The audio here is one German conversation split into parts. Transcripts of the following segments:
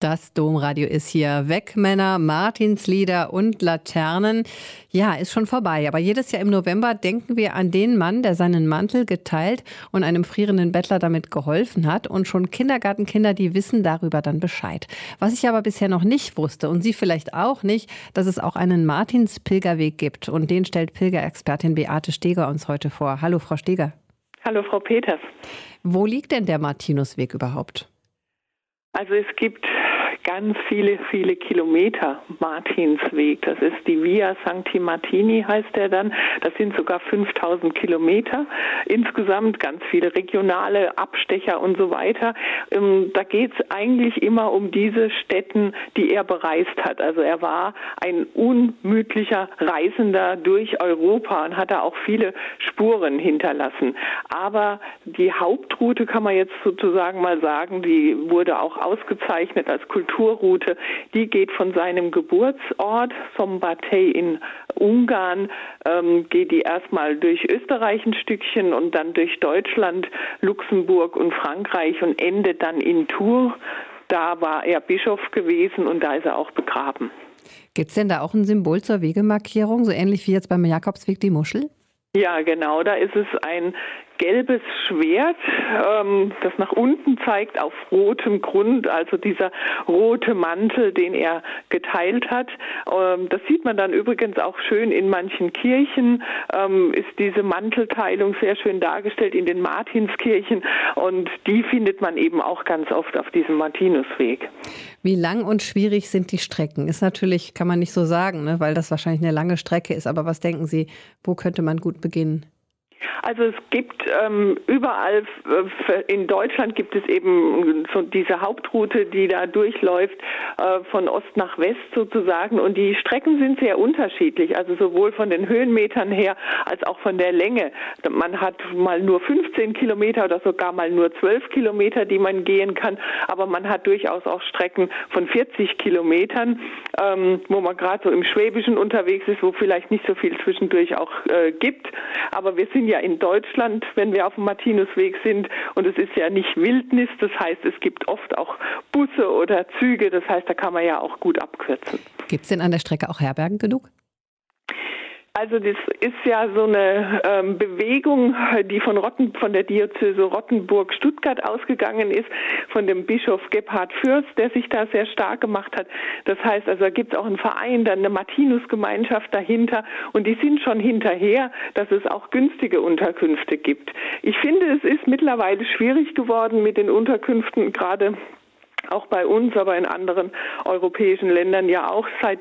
Das Domradio ist hier. Wegmänner, Martinslieder und Laternen. Ja, ist schon vorbei. Aber jedes Jahr im November denken wir an den Mann, der seinen Mantel geteilt und einem frierenden Bettler damit geholfen hat. Und schon Kindergartenkinder, die wissen darüber dann Bescheid. Was ich aber bisher noch nicht wusste und Sie vielleicht auch nicht, dass es auch einen Martinspilgerweg gibt. Und den stellt Pilgerexpertin Beate Steger uns heute vor. Hallo, Frau Steger. Hallo, Frau Peters. Wo liegt denn der Martinusweg überhaupt? Also es gibt ganz viele Kilometer Martinsweg. Das ist die Via Sancti Martini, heißt der dann. Das sind sogar 5000 Kilometer. Insgesamt ganz viele regionale Abstecher und so weiter. Da geht es eigentlich immer um diese Stätten, die er bereist hat. Also er war ein unmütlicher Reisender durch Europa und hat da auch viele Spuren hinterlassen. Aber die Hauptroute, kann man jetzt sozusagen mal sagen, die wurde auch ausgezeichnet als Kulturroute. Die geht von seinem Geburtsort Szombathely in Ungarn, geht die erstmal durch Österreich ein Stückchen und dann durch Deutschland, Luxemburg und Frankreich und endet dann in Tours. Da war er Bischof gewesen und da ist er auch begraben. Gibt es denn da auch ein Symbol zur Wegemarkierung, so ähnlich wie jetzt beim Jakobsweg die Muschel? Ja, genau, da ist es ein gelbes Schwert, das nach unten zeigt auf rotem Grund, also dieser rote Mantel, den er geteilt hat. Das sieht man dann übrigens auch schön in manchen Kirchen, ist diese Mantelteilung sehr schön dargestellt in den Martinskirchen und die findet man eben auch ganz oft auf diesem Martinusweg. Wie lang und schwierig sind die Strecken? Ist natürlich, kann man nicht so sagen, ne, weil das wahrscheinlich eine lange Strecke ist, aber was denken Sie, wo könnte man gut beginnen? Also es gibt überall in Deutschland gibt es eben so diese Hauptroute, die da durchläuft von Ost nach West sozusagen und die Strecken sind sehr unterschiedlich, also sowohl von den Höhenmetern her als auch von der Länge. Man hat mal nur 15 Kilometer oder sogar mal nur 12 Kilometer, die man gehen kann, aber man hat durchaus auch Strecken von 40 Kilometern, wo man gerade so im Schwäbischen unterwegs ist, wo vielleicht nicht so viel zwischendurch auch gibt, aber wir sind ja in Deutschland, wenn wir auf dem Martinusweg sind und es ist ja nicht Wildnis, das heißt, es gibt oft auch Busse oder Züge, das heißt, da kann man ja auch gut abkürzen. Gibt es denn an der Strecke auch Herbergen genug? Also das ist ja so eine Bewegung, die von der Diözese Rottenburg-Stuttgart ausgegangen ist, von dem Bischof Gebhard Fürst, der sich da sehr stark gemacht hat. Das heißt, also da gibt es auch einen Verein, dann eine Martinusgemeinschaft dahinter und die sind schon hinterher, dass es auch günstige Unterkünfte gibt. Ich finde, es ist mittlerweile schwierig geworden mit den Unterkünften, gerade auch bei uns, aber in anderen europäischen Ländern ja auch seit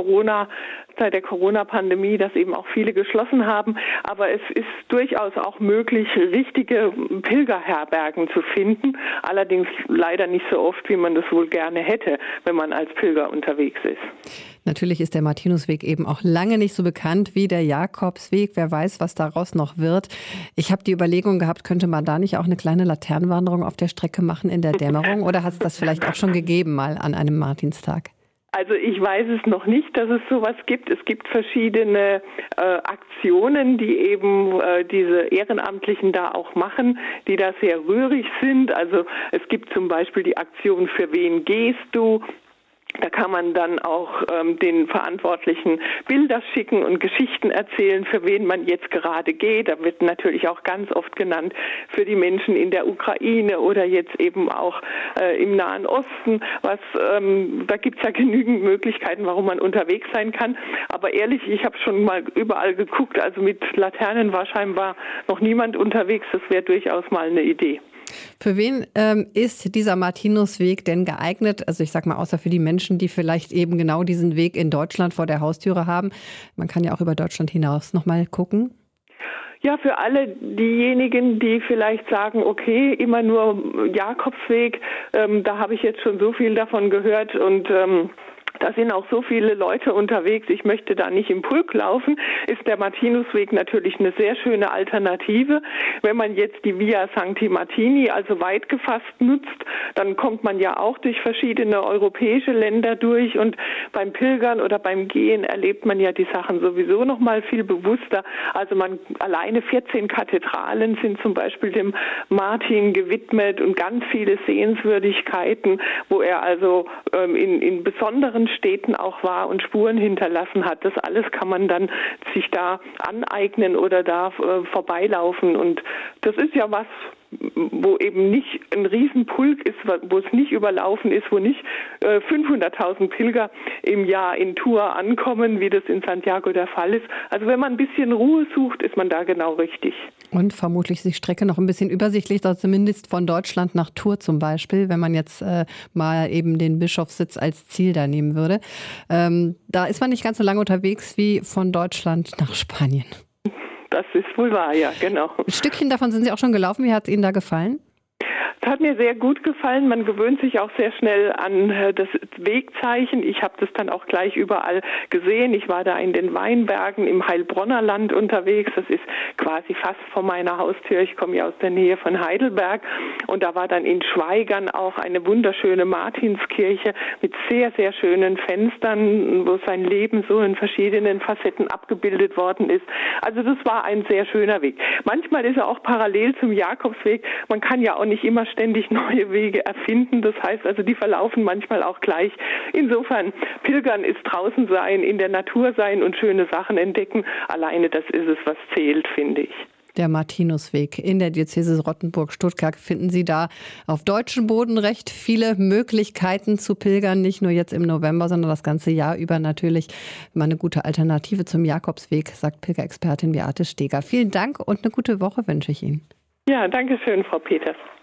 der Corona-Pandemie, dass eben auch viele geschlossen haben. Aber es ist durchaus auch möglich, richtige Pilgerherbergen zu finden. Allerdings leider nicht so oft, wie man das wohl gerne hätte, wenn man als Pilger unterwegs ist. Natürlich ist der Martinusweg eben auch lange nicht so bekannt wie der Jakobsweg. Wer weiß, was daraus noch wird. Ich habe die Überlegung gehabt, könnte man da nicht auch eine kleine Laternenwanderung auf der Strecke machen in der Dämmerung? Oder hat es das vielleicht auch schon gegeben mal an einem Martinstag? Also ich weiß es noch nicht, dass es sowas gibt. Es gibt verschiedene Aktionen, die eben diese Ehrenamtlichen da auch machen, die da sehr rührig sind. Also es gibt zum Beispiel die Aktion "Für wen gehst du?". Da kann man dann auch den Verantwortlichen Bilder schicken und Geschichten erzählen, für wen man jetzt gerade geht. Da wird natürlich auch ganz oft genannt für die Menschen in der Ukraine oder jetzt eben auch im Nahen Osten. Da gibt es ja genügend Möglichkeiten, warum man unterwegs sein kann. Aber ehrlich, ich habe schon mal überall geguckt, also mit Laternen war scheinbar noch niemand unterwegs. Das wäre durchaus mal eine Idee. Für wen ist dieser Martinusweg denn geeignet? Also ich sag mal, außer für die Menschen, die vielleicht eben genau diesen Weg in Deutschland vor der Haustüre haben. Man kann ja auch über Deutschland hinaus noch mal gucken. Ja, für alle diejenigen, die vielleicht sagen, okay, immer nur Jakobsweg, da habe ich jetzt schon so viel davon gehört und Da sind auch so viele Leute unterwegs, ich möchte da nicht im Pulk laufen, ist der Martinusweg natürlich eine sehr schöne Alternative. Wenn man jetzt die Via Sancti Martini, also weit gefasst, nutzt, dann kommt man ja auch durch verschiedene europäische Länder durch und beim Pilgern oder beim Gehen erlebt man ja die Sachen sowieso noch mal viel bewusster. Also alleine 14 Kathedralen sind zum Beispiel dem Martin gewidmet und ganz viele Sehenswürdigkeiten, wo er also in besonderen Städten auch war und Spuren hinterlassen hat. Das alles kann man dann sich da aneignen oder da vorbeilaufen. Und das ist ja was, wo eben nicht ein Riesenpulk ist, wo es nicht überlaufen ist, wo nicht 500.000 Pilger im Jahr in Tour ankommen, wie das in Santiago der Fall ist. Also wenn man ein bisschen Ruhe sucht, ist man da genau richtig. Und vermutlich ist die Strecke noch ein bisschen übersichtlich, also zumindest von Deutschland nach Tours zum Beispiel, wenn man jetzt mal eben den Bischofssitz als Ziel da nehmen würde. Da ist man nicht ganz so lange unterwegs wie von Deutschland nach Spanien. Das ist wohl wahr, ja, genau. Ein Stückchen davon sind Sie auch schon gelaufen. Wie hat es Ihnen da gefallen? Es hat mir sehr gut gefallen. Man gewöhnt sich auch sehr schnell an das Wegzeichen. Ich habe das dann auch gleich überall gesehen. Ich war da in den Weinbergen im Heilbronner Land unterwegs. Das ist quasi fast vor meiner Haustür. Ich komme ja aus der Nähe von Heidelberg. Und da war dann in Schweigern auch eine wunderschöne Martinskirche mit sehr, sehr schönen Fenstern, wo sein Leben so in verschiedenen Facetten abgebildet worden ist. Also das war ein sehr schöner Weg. Manchmal ist er auch parallel zum Jakobsweg. Man kann ja auch nicht immer ständig neue Wege erfinden. Das heißt also, die verlaufen manchmal auch gleich. Insofern, Pilgern ist draußen sein, in der Natur sein und schöne Sachen entdecken. Alleine das ist es, was zählt, finde ich. Der Martinusweg in der Diözese Rottenburg-Stuttgart. Finden Sie da auf deutschem Boden recht viele Möglichkeiten zu pilgern, nicht nur jetzt im November, sondern das ganze Jahr über natürlich mal eine gute Alternative zum Jakobsweg, sagt Pilgerexpertin Beate Steger. Vielen Dank und eine gute Woche wünsche ich Ihnen. Ja, danke schön, Frau Peters.